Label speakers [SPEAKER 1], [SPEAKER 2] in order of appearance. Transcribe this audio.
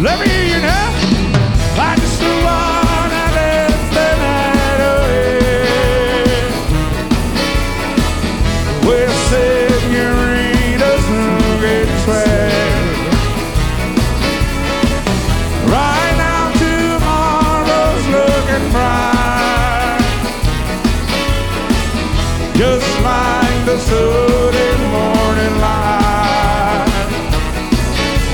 [SPEAKER 1] Let me hear you now. I just wanna live the night away. Well, senorita's looking swell. Right now, tomorrow's looking bright. Just like the sun.